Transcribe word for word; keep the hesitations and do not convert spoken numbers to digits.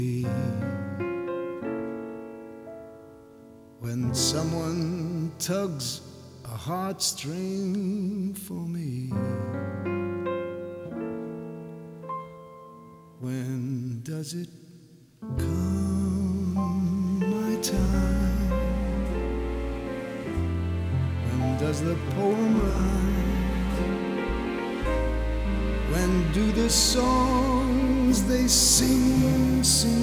When someone tugs a heartstring for me, when does it come my time? When does the poem rhyme? When do the songs they sing seem